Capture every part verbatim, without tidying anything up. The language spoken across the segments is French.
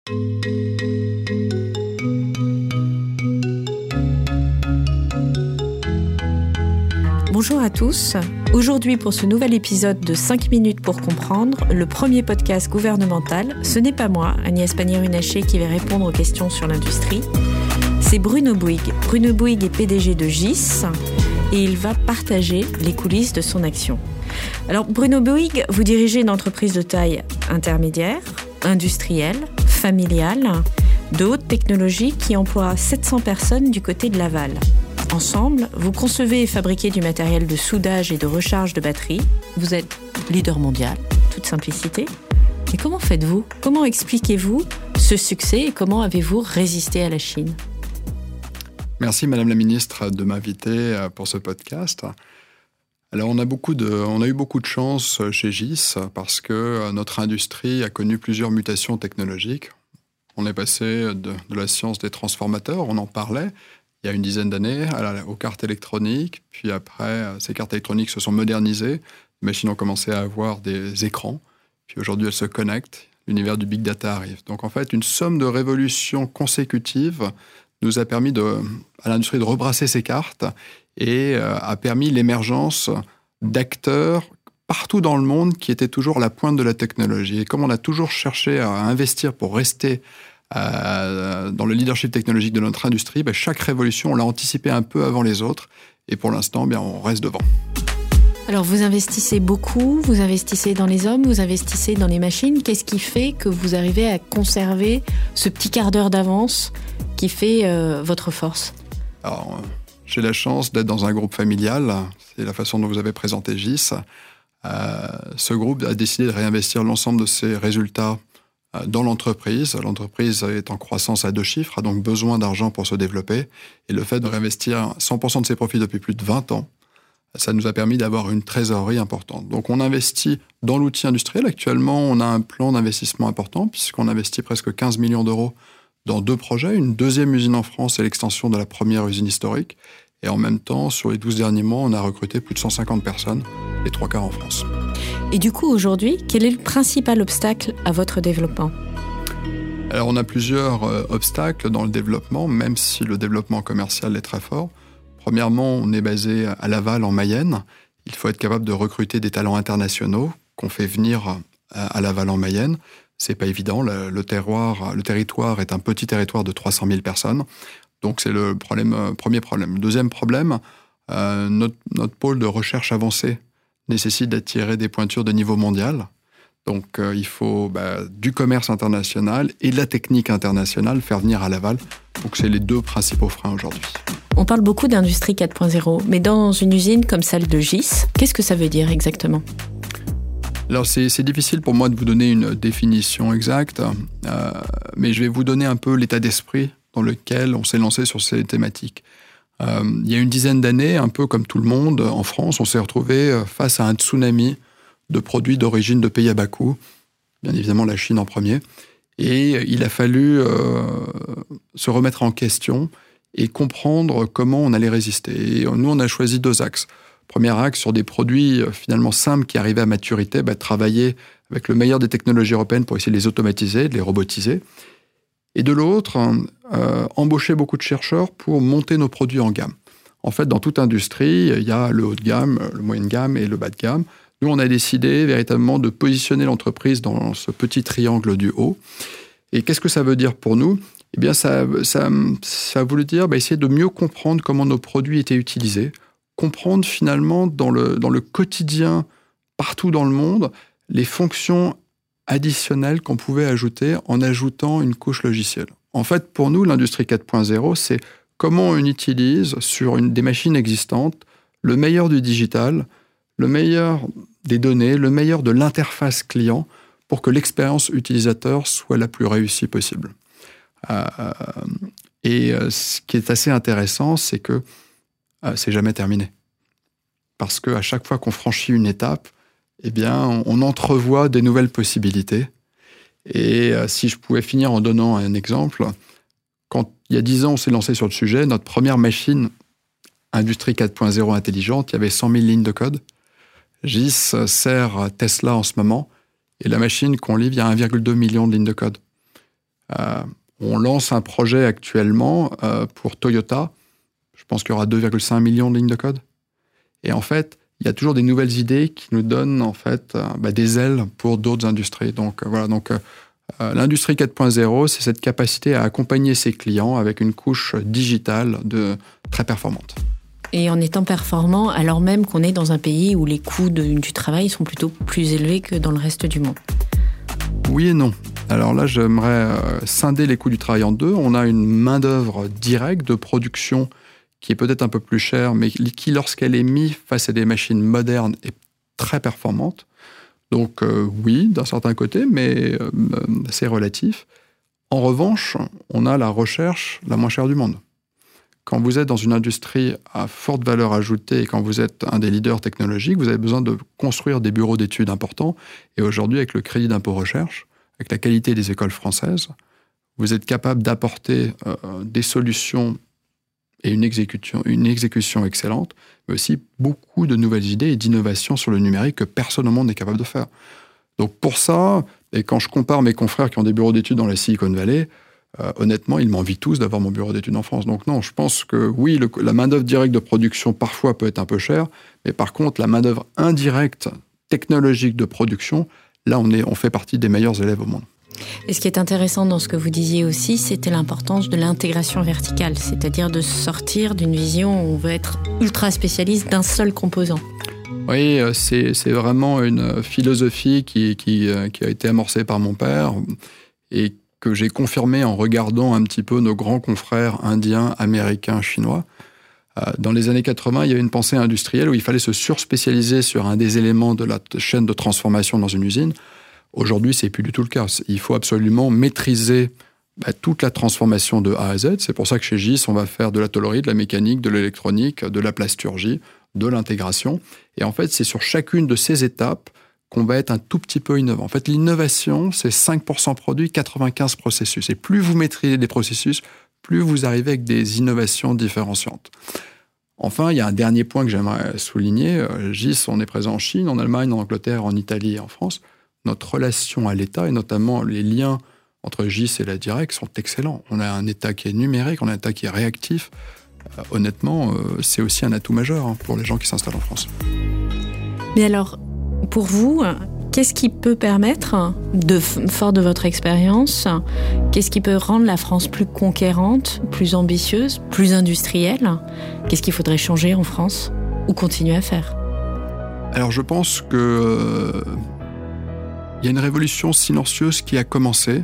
Bonjour à tous. Aujourd'hui, pour ce nouvel épisode de cinq minutes pour comprendre, le premier podcast gouvernemental, ce n'est pas moi, Agnès Pannier-Runacher, qui vais répondre aux questions sur l'industrie. C'est Bruno Bouygues. Bruno Bouygues est P D G de G I S et il va partager les coulisses de son action. Alors, Bruno Bouygues, vous dirigez une entreprise de taille intermédiaire, industrielle, familiale, de haute technologie qui emploie sept cents personnes du côté de Laval. Ensemble, vous concevez et fabriquez du matériel de soudage et de recharge de batteries. Vous êtes leader mondial, toute simplicité. Mais comment faites-vous ? Comment expliquez-vous ce succès et comment avez-vous résisté à la Chine ? Merci Madame la Ministre de m'inviter pour ce podcast. Alors on a, beaucoup de, on a eu beaucoup de chance chez G I S parce que notre industrie a connu plusieurs mutations technologiques. On est passé de, de la science des transformateurs, on en parlait, il y a une dizaine d'années, aux cartes électroniques. Puis après, ces cartes électroniques se sont modernisées. Les machines ont commencé à avoir des écrans. Puis aujourd'hui, elles se connectent. L'univers du big data arrive. Donc en fait, une somme de révolutions consécutives nous a permis de, à l'industrie de rebrasser ses cartes et a permis l'émergence d'acteurs partout dans le monde qui étaient toujours à la pointe de la technologie. Et comme on a toujours cherché à investir pour rester Euh, dans le leadership technologique de notre industrie, ben, chaque révolution, on l'a anticipée un peu avant les autres. Et pour l'instant, ben, on reste devant. Alors, vous investissez beaucoup, vous investissez dans les hommes, vous investissez dans les machines. Qu'est-ce qui fait que vous arrivez à conserver ce petit quart d'heure d'avance qui fait euh, votre force ? Alors, euh, j'ai la chance d'être dans un groupe familial. C'est la façon dont vous avez présenté G I S. Euh, ce groupe a décidé de réinvestir l'ensemble de ses résultats dans l'entreprise. L'entreprise est en croissance à deux chiffres, a donc besoin d'argent pour se développer. Et le fait de réinvestir cent pour cent de ses profits depuis plus de vingt ans, ça nous a permis d'avoir une trésorerie importante. Donc on investit dans l'outil industriel. Actuellement, on a un plan d'investissement important puisqu'on investit presque quinze millions d'euros dans deux projets. Une deuxième usine en France et l'extension de la première usine historique. Et en même temps, sur les douze derniers mois, on a recruté plus de cent cinquante personnes, les trois quarts en France. Et du coup, aujourd'hui, quel est le principal obstacle à votre développement ? Alors, on a plusieurs euh, obstacles dans le développement, même si le développement commercial est très fort. Premièrement, on est basé à Laval, en Mayenne. Il faut être capable de recruter des talents internationaux qu'on fait venir à Laval, en Mayenne. C'est pas évident. Le, le, terroir, le territoire est un petit territoire de trois cent mille personnes. Donc, c'est le problème, euh, premier problème. Deuxième problème, euh, notre, notre pôle de recherche avancée nécessite d'attirer des pointures de niveau mondial. Donc, euh, il faut bah, du commerce international et de la technique internationale faire venir à Laval. Donc, c'est les deux principaux freins aujourd'hui. On parle beaucoup d'industrie quatre point zéro, mais dans une usine comme celle de G I S, qu'est-ce que ça veut dire exactement ? Alors, c'est, c'est difficile pour moi de vous donner une définition exacte, euh, mais je vais vous donner un peu l'état d'esprit dans lequel on s'est lancé sur ces thématiques. Euh, il y a une dizaine d'années, un peu comme tout le monde, en France, on s'est retrouvé face à un tsunami de produits d'origine de pays à bas coût, bien évidemment la Chine en premier, et il a fallu euh, se remettre en question et comprendre comment on allait résister. Et nous, on a choisi deux axes. Premier axe, sur des produits finalement simples qui arrivaient à maturité, bah, travailler avec le meilleur des technologies européennes pour essayer de les automatiser, de les robotiser. Et de l'autre, euh, embaucher beaucoup de chercheurs pour monter nos produits en gamme. En fait, dans toute industrie, il y a le haut de gamme, le moyen de gamme et le bas de gamme. Nous, on a décidé véritablement de positionner l'entreprise dans ce petit triangle du haut. Et qu'est-ce que ça veut dire pour nous ? Eh bien, ça, ça, ça a voulu dire bah, essayer de mieux comprendre comment nos produits étaient utilisés, comprendre finalement dans le, dans le quotidien, partout dans le monde, les fonctions additionnelles qu'on pouvait ajouter en ajoutant une couche logicielle. En fait, pour nous, l'industrie quatre point zéro, c'est comment on utilise sur une, des machines existantes le meilleur du digital, le meilleur des données, le meilleur de l'interface client pour que l'expérience utilisateur soit la plus réussie possible. Euh, et euh, ce qui est assez intéressant, c'est que euh, c'est jamais terminé. Parce qu'à chaque fois qu'on franchit une étape, eh bien, on, on entrevoit des nouvelles possibilités. Et euh, si je pouvais finir en donnant un exemple, quand il y a dix ans, on s'est lancé sur le sujet, notre première machine industrie quatre point zéro intelligente, il y avait cent mille lignes de code. G I S sert Tesla en ce moment, et la machine qu'on livre, il y a un virgule deux million de lignes de code. Euh, on lance un projet actuellement euh, pour Toyota. Je pense qu'il y aura deux virgule cinq millions de lignes de code. Et en fait, il y a toujours des nouvelles idées qui nous donnent en fait euh, bah, des ailes pour d'autres industries. Donc euh, voilà. Donc euh, l'industrie quatre point zéro, c'est cette capacité à accompagner ses clients avec une couche digitale de très performante. Et en étant performant, alors même qu'on est dans un pays où les coûts de, du travail sont plutôt plus élevés que dans le reste du monde. Oui et non. Alors là, j'aimerais euh, scinder les coûts du travail en deux. On a une main-d'œuvre directe de production qui est peut-être un peu plus chère, mais qui, lorsqu'elle est mise face à des machines modernes, est très performante. Donc euh, oui, d'un certain côté, mais euh, c'est relatif. En revanche, on a la recherche la moins chère du monde. Quand vous êtes dans une industrie à forte valeur ajoutée et quand vous êtes un des leaders technologiques, vous avez besoin de construire des bureaux d'études importants. Et aujourd'hui, avec le crédit d'impôt recherche, avec la qualité des écoles françaises, vous êtes capable d'apporter euh, des solutions et une exécution, une exécution excellente, mais aussi beaucoup de nouvelles idées et d'innovations sur le numérique que personne au monde n'est capable de faire. Donc pour ça, et quand je compare mes confrères qui ont des bureaux d'études dans la Silicon Valley, euh, honnêtement, ils m'envient tous d'avoir mon bureau d'études en France. Donc non, je pense que oui, le, la main-d'œuvre directe de production parfois peut être un peu chère, mais par contre, la main-d'œuvre indirecte technologique de production, là, on, est, on fait partie des meilleurs élèves au monde. Et ce qui est intéressant dans ce que vous disiez aussi, c'était l'importance de l'intégration verticale, c'est-à-dire de sortir d'une vision où on veut être ultra spécialiste d'un seul composant. Oui, c'est, c'est vraiment une philosophie qui, qui, qui a été amorcée par mon père et que j'ai confirmée en regardant un petit peu nos grands confrères indiens, américains, chinois. Dans les années quatre-vingts, il y avait une pensée industrielle où il fallait se surspécialiser sur un des éléments de la chaîne de transformation dans une usine. Aujourd'hui, c'est plus du tout le cas. Il faut absolument maîtriser bah, toute la transformation de A à Z. C'est pour ça que chez G I S, on va faire de la tôlerie, de la mécanique, de l'électronique, de la plasturgie, de l'intégration. Et en fait, c'est sur chacune de ces étapes qu'on va être un tout petit peu innovant. En fait, l'innovation, c'est cinq pour cent produit, quatre-vingt-quinze pour cent processus. Et plus vous maîtrisez des processus, plus vous arrivez avec des innovations différenciantes. Enfin, il y a un dernier point que j'aimerais souligner. G I S, on est présent en Chine, en Allemagne, en Angleterre, en Italie et en France. Notre relation à l'État, et notamment les liens entre G I S et la Direct, sont excellents. On a un État qui est numérique, on a un État qui est réactif. Euh, honnêtement, euh, c'est aussi un atout majeur hein, pour les gens qui s'installent en France. Mais alors, pour vous, qu'est-ce qui peut permettre, de, fort de votre expérience, qu'est-ce qui peut rendre la France plus conquérante, plus ambitieuse, plus industrielle ? Qu'est-ce qu'il faudrait changer en France ou continuer à faire ? Alors, je pense que... Euh, il y a une révolution silencieuse qui a commencé.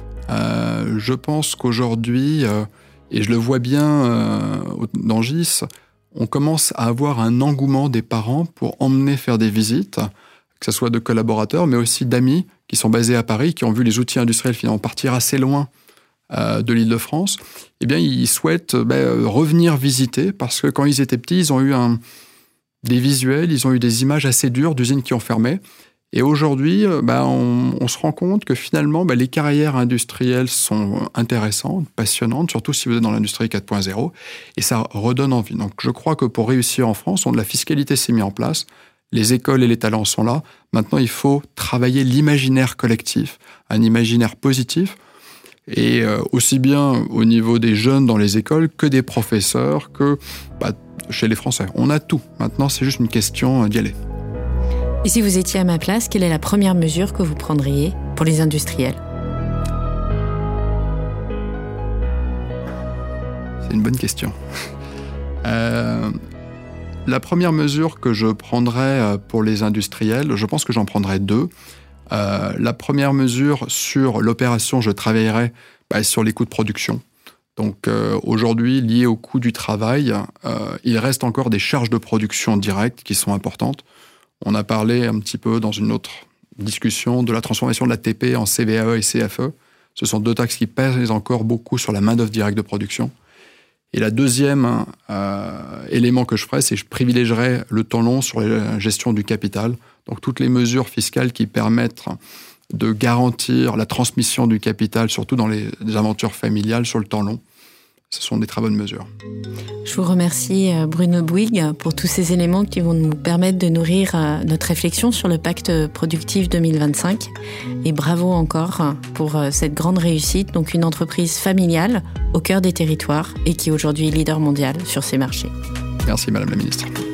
Euh, je pense qu'aujourd'hui, euh, et je le vois bien euh, dans G I S, on commence à avoir un engouement des parents pour emmener faire des visites, que ce soit de collaborateurs, mais aussi d'amis qui sont basés à Paris, qui ont vu les outils industriels finalement partir assez loin euh, de l'Île-de-France. Eh bien, ils souhaitent ben, revenir visiter parce que quand ils étaient petits, ils ont eu un, des visuels, ils ont eu des images assez dures d'usines qui ont fermé. Et aujourd'hui, bah, on, on se rend compte que finalement, bah, les carrières industrielles sont intéressantes, passionnantes, surtout si vous êtes dans l'industrie quatre point zéro, et ça redonne envie. Donc je crois que pour réussir en France, on, la fiscalité s'est mise en place, les écoles et les talents sont là. Maintenant, il faut travailler l'imaginaire collectif, un imaginaire positif, et euh, aussi bien au niveau des jeunes dans les écoles que des professeurs, que bah, chez les Français. On a tout. Maintenant, c'est juste une question d'y aller. Et si vous étiez à ma place, quelle est la première mesure que vous prendriez pour les industriels ? C'est une bonne question. euh, la première mesure que je prendrais pour les industriels, je pense que j'en prendrais deux. Euh, la première mesure sur l'opération, je travaillerai bah, sur les coûts de production. Donc euh, aujourd'hui, liés au coût du travail, euh, il reste encore des charges de production directes qui sont importantes. On a parlé un petit peu dans une autre discussion de la transformation de la T P en C V A E et C F E. Ce sont deux taxes qui pèsent encore beaucoup sur la main-d'œuvre directe de production. Et la deuxième euh, élément que je ferais, c'est que je privilégierais le temps long sur la gestion du capital. Donc toutes les mesures fiscales qui permettent de garantir la transmission du capital, surtout dans les, les aventures familiales sur le temps long. ce sont des très bonnes mesures. Je vous remercie Bruno Bouygues pour tous ces éléments qui vont nous permettre de nourrir notre réflexion sur le pacte productif deux mille vingt-cinq. Et bravo encore pour cette grande réussite, donc une entreprise familiale au cœur des territoires et qui est aujourd'hui leader mondial sur ces marchés. Merci Madame la Ministre.